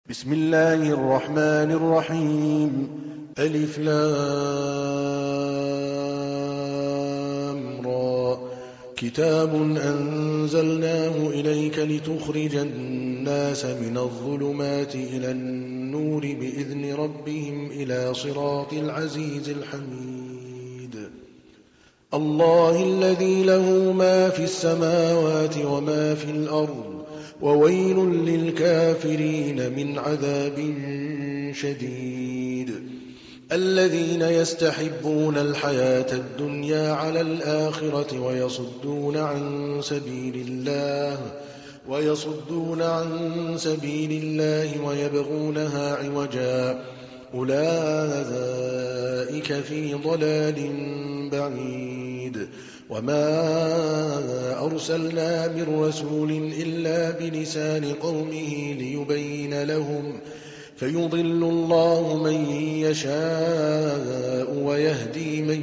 بسم الله الرحمن الرحيم. ألف لام را. كتاب أنزلناه إليك لتخرج الناس من الظلمات إلى النور بإذن ربهم إلى صراط العزيز الحميد. الله الذي له ما في السماوات وما في الأرض وويل للكافرين من عذاب شديد. الذين يستحبون الحياة الدنيا على الآخرة ويصدون عن سبيل الله ويبغونها عوجا أولئك في ضلال بعيد. وما أرسلنا من رسول إلا بلسان قومه ليبين لهم فيضل الله من يشاء ويهدي من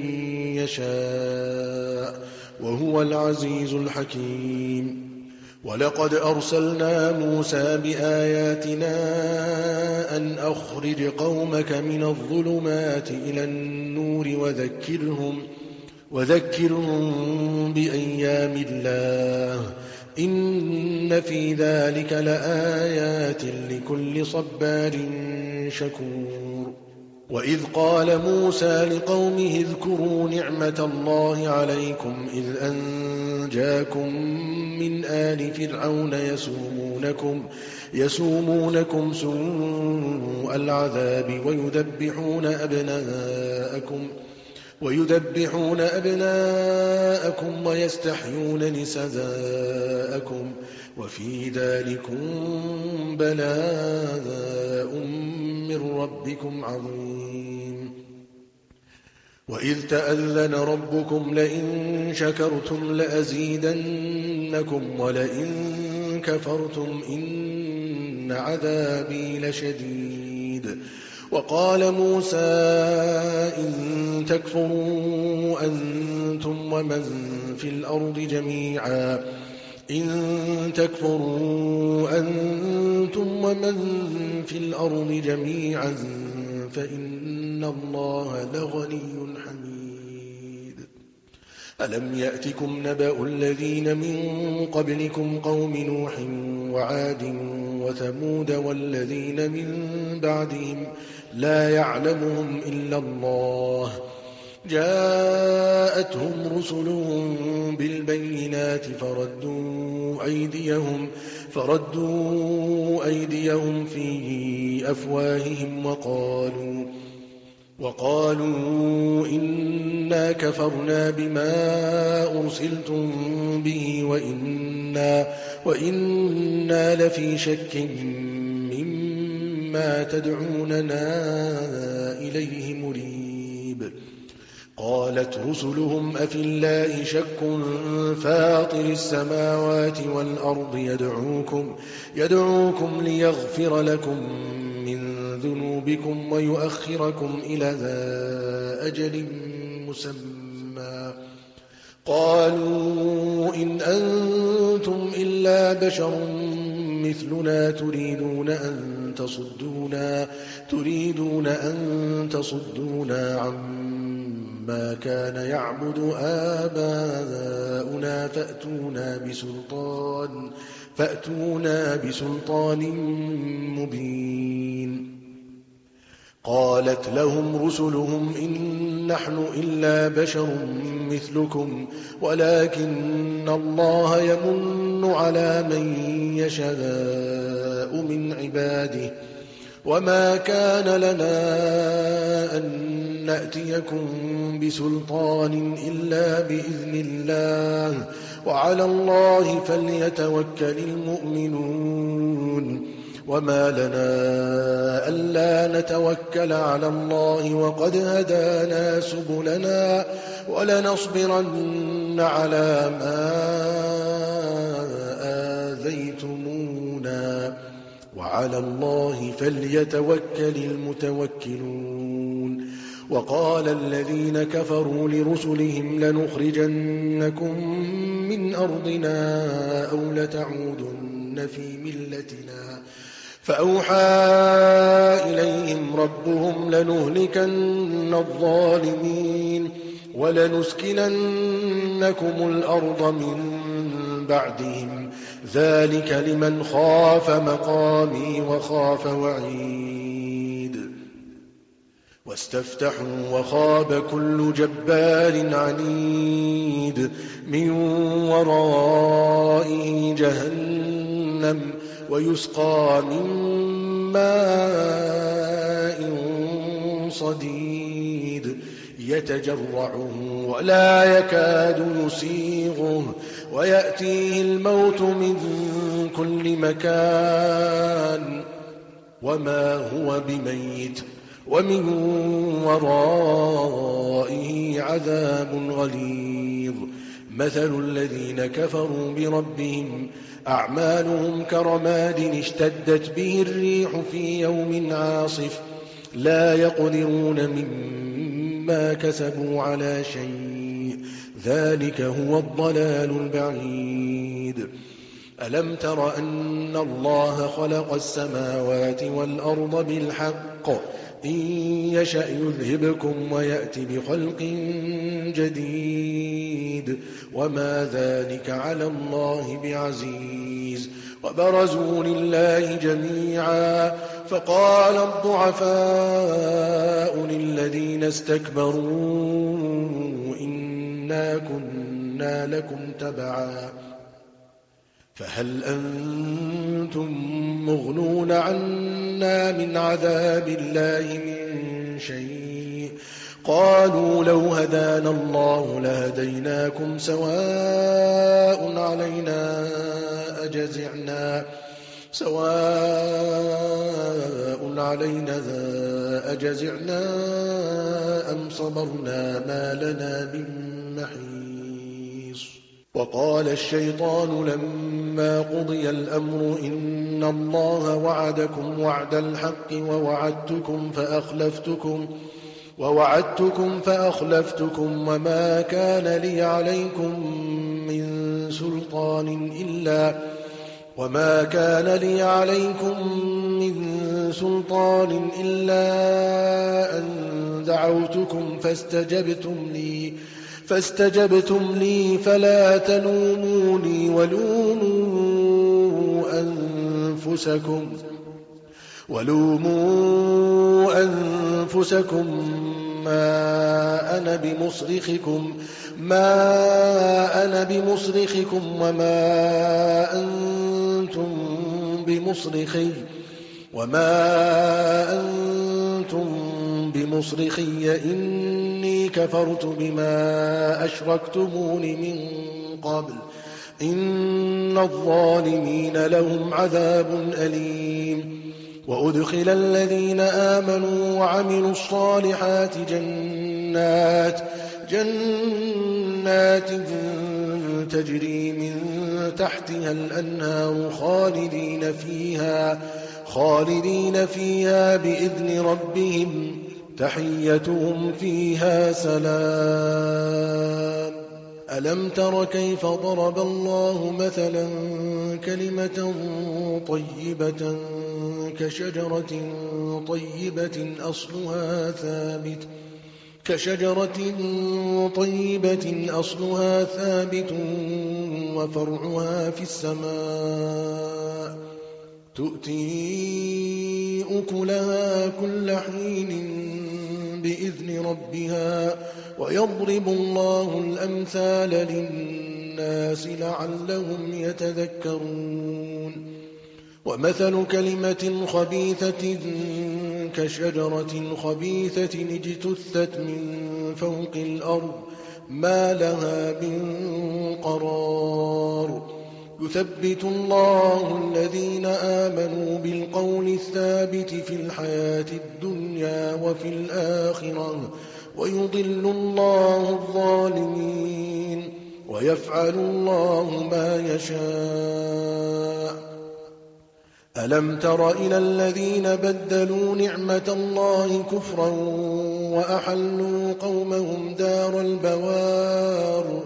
يشاء وهو العزيز الحكيم. ولقد أرسلنا موسى بآياتنا أن أخرج قومك من الظلمات إلى النور وذكرهم بأيام الله إن في ذلك لآيات لكل صبار شكور. وإذ قال موسى لقومه اذكروا نعمة الله عليكم إذ أنجاكم من آل فرعون يسومونكم سوء العذاب ويذبحون أبناءكم ويستحيون نساءكم وفي ذلكم بلاء من ربكم عظيم. وإذ تأذن ربكم لئن شكرتم لأزيدنكم ولئن كفرتم إن عذابي لشديد. وقال موسى إن تكفروا أنتم ومن في الأرض جميعا فإن الله لغني حميد. ألم يأتكم نبأ الذين من قبلكم قوم نوح وعاد وثمود والذين من بعدهم لا يعلمهم إلا الله جاءتهم رسلهم بالبينات فردوا أيديهم في أفواههم وقالوا إنا كفرنا بما أرسلتم به وإنا لفي شك مما تدعوننا إليه مريب. قالت رسلهم أفي الله شك فاطر السماوات والأرض يدعوكم ليغفر لكم من ذنوبكم ويؤخركم إلى أجل مسمى. قالوا إن أنتم إلا بشر مثلنا تريدون أن تصدونا عما كان يعبد آباؤنا فأتونا بسلطان مبين. قالت لهم رسلهم إن نحن إلا بشر مثلكم ولكن الله يمن على من يشاء من عباده وما كان لنا أن نأتيكم بسلطان إلا بإذن الله وعلى الله فليتوكل المؤمنون. وما لنا ألا نتوكل على الله وقد هدانا سبلنا ولنصبرن على ما آذيتمونا وعلى الله فليتوكل المتوكلون. وقال الذين كفروا لرسلهم لنخرجنكم من أرضنا أو لتعودن في ملتنا فأوحى إليهم ربهم لنهلكن الظالمين ولنسكننكم الأرض من بعدهم ذلك لمن خاف مقامي وخاف وعيد واستفتحوا وخاب كل جبار عنيد من ورائه جهنم ويسقى من ماء صديد يتجرعه ولا يكاد يسيغه ويأتيه الموت من كل مكان وما هو بميت ومن ورائه عذاب غليظ مثل الذين كفروا بربهم أعمالهم كرماد اشتدت به الريح في يوم عاصف لا يقدرون مما كسبوا على شيء ذلك هو الضلال البعيد ألم تر أن الله خلق السماوات والأرض بالحق إن يشأ يذهبكم ويأتي بخلق جديد وما ذلك على الله بعزيز وبرزوا لله جميعا فقال الضعفاء للذين استكبروا إنا كنا لكم تبعا فهل أنتم مغنون عنا من عذاب الله من شيء قالوا لو هدانا الله لهديناكم سواء علينا أجزعنا أم صبرنا ما لنا من محيص وقال الشيطان لما قضي الأمر إن الله وعدكم وعد الحق ووعدتكم فأخلفتكم وما كان لي عليكم من سلطان إلا أن دعوتكم فاستجبتم لي فلا تلوموني ولوموا أنفسكم ما أنا بمصرخكم وما أنتم بمصرخي إني كفرت بما أشركتمون من قبل إن الظالمين لهم عذاب أليم وأدخل الذين آمنوا وعملوا الصالحات جنات تجري من تحتها الأنهار خالدين فيها بإذن ربهم تحيتهم فيها سلام ألم تر كيف ضرب الله مثلا كلمة طيبة كشجرة طيبة أصلها ثابت وفرعها في السماء تؤتي أكلها كل حين بإذن ربها ويضرب الله الأمثال للناس لعلهم يتذكرون ومثل كلمة خبيثة كشجرة خبيثة اجتثت من فوق الأرض ما لها من قرار يثبت الله الذين آمنوا بالقول الثابت في الحياة الدنيا وفي الآخرة ويضل الله الظالمين ويفعل الله ما يشاء ألم تر إلى الذين بدلوا نعمة الله كفرا وأحلوا قومهم دار البوار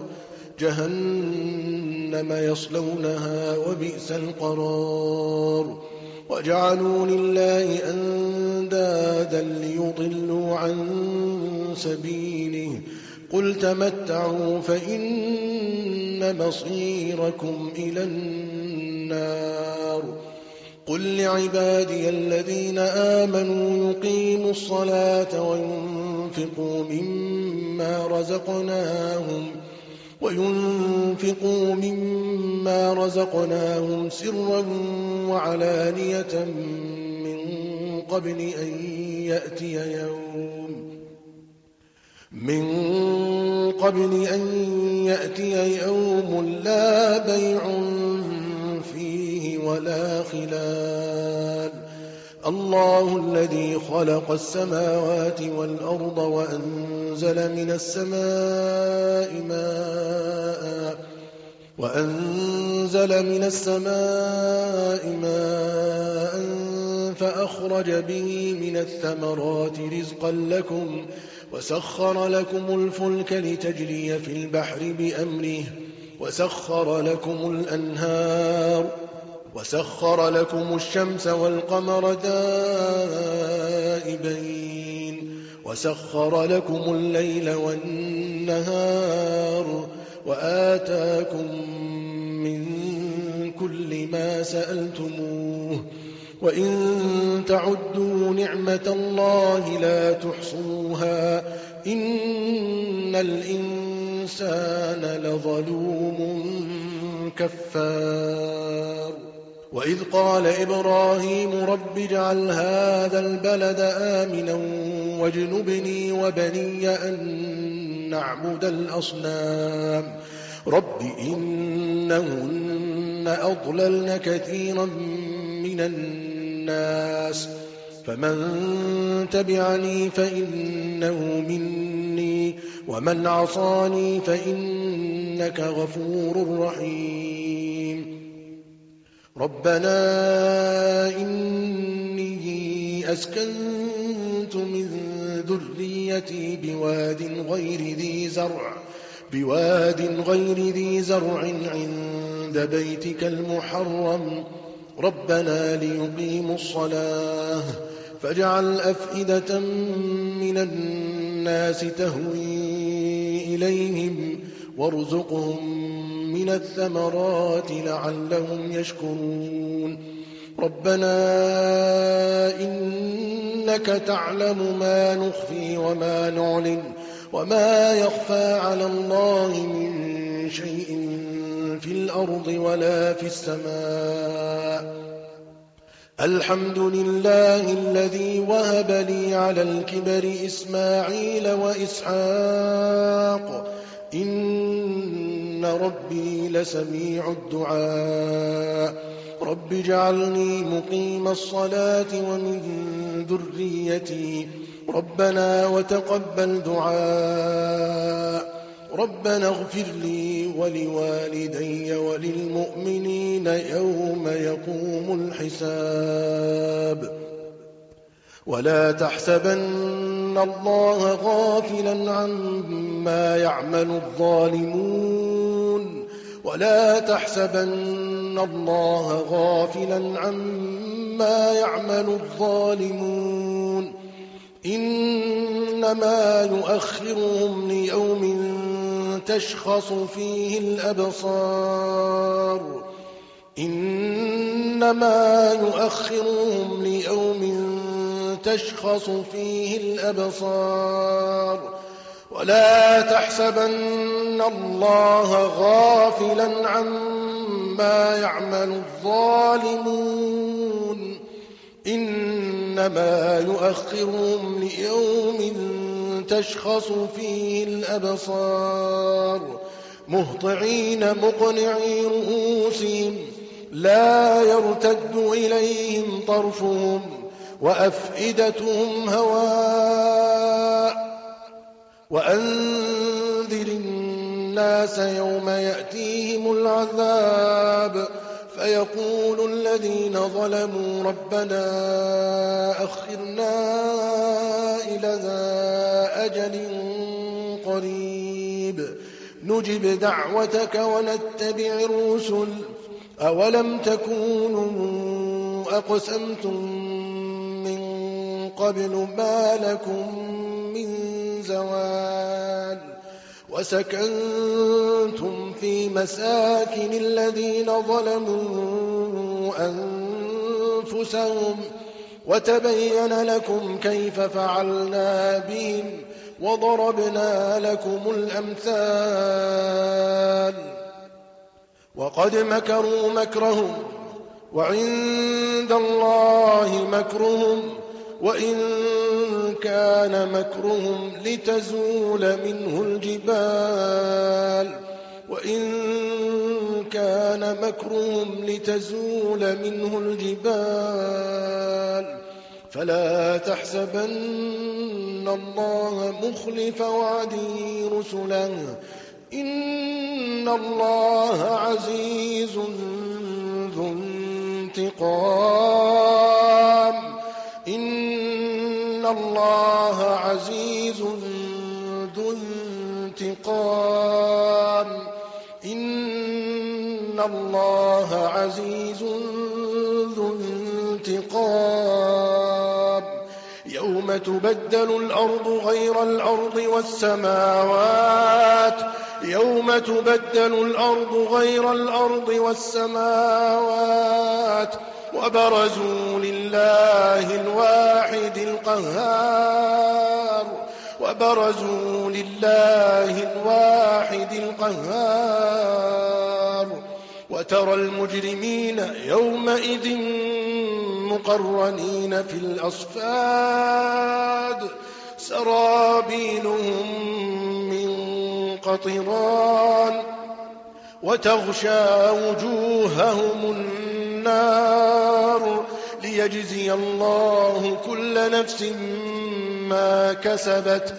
جهنم يصلونها وبئس القرار وجعلوا لله أندادا ليضلوا عن سبيله قل تمتعوا فإن مصيركم إلى النار قل لعبادي الذين آمنوا يقيموا الصلاة وينفقوا مما رزقناهم سرا وعلانية من قبل أن يأتي يوم لا بيع فيه ولا خلال الله الذي خلق السماوات والأرض وأنزل من السماء ماء فأخرج به من الثمرات رزقا لكم وسخر لكم الفلك لتجري في البحر بأمره وسخر لكم الأنهار وسخر لكم الشمس والقمر دائبين وسخر لكم الليل والنهار وآتاكم من كل ما سألتموه وإن تعدوا نعمة الله لا تحصوها إن الإنسان لظلوم كفار وإذ قال إبراهيم رب اجعل هذا البلد آمنا واجنبني وبني أن نعبد الأصنام رب إنهن أضللن كثيرا من الناس فمن تبعني فإنه مني ومن عصاني فإنك غفور رحيم ربنا إني أسكنت من ذريتي بواد غير ذي زرع عند بيتك المحرم ربنا ليقيموا الصلاة فاجعل أفئدة من الناس تهوي إليهم وارزقهم من الثمرات لعلهم يشكرون ربنا إنك تعلم ما نخفي وما نعلن وما يخفى على الله من شيء في الأرض ولا في السماء الحمد لله الذي وهب لي على الكبر إسماعيل وإسحاق إن ربي لسميع الدعاء رب اجعلني مقيم الصلاة ومن ذريتي ربنا وتقبل دعاء ربنا اغفر لي ولوالدي وللمؤمنين يوم يقوم الحساب ولا تحسبن الله غافلا عما يعمل الظالمون إنما يؤخرهم ليوم تشخص فيه الأبصار ولا تحسبن الله غافلا عما يعمل الظالمون إنما يؤخرهم ليوم تشخص فيه الأبصار مهطعين مقنعي رؤوسهم لا يرتد إليهم طرفهم وأفئدتهم هواء وأنذر الناس يوم يأتيهم العذاب فيقول الذين ظلموا ربنا أخرنا إلى أجل قريب نجب دعوتك ونتبع الرسل أولم تكونوا أقسمتم من قبل ما لكم من زوال وسكنتم في مساكن الذين ظلموا أنفسهم وتبين لكم كيف فعلنا بهم وضربنا لكم الأمثال وقد مكروا مكرهم وعند الله مكرهم وإن كان مكرهم لتزول منه الجبال فلا تحسبن الله مخلف وعده رسله إن الله عزيز ذو انتقام إن الله عزيز ذو انتقام إن الله عزيز ذو انتقام يوم تبدل الأرض غير الأرض والسماوات وبرزوا لله الواحد القهار وترى المجرمين يومئذ مقرنين في الأصفاد سرابيلهم من قطران وتغشى وجوههم النار ليجزي الله كل نفس ما كسبت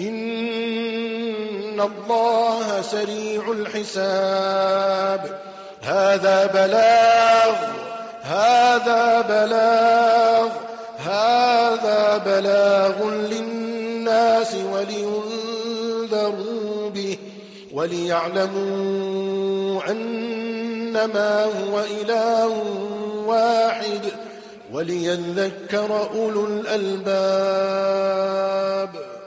إن الله سريع الحساب هذا بلاغ للناس ولينذروا به وليعلموا أنما هو إله واحد وليذكر أولو الألباب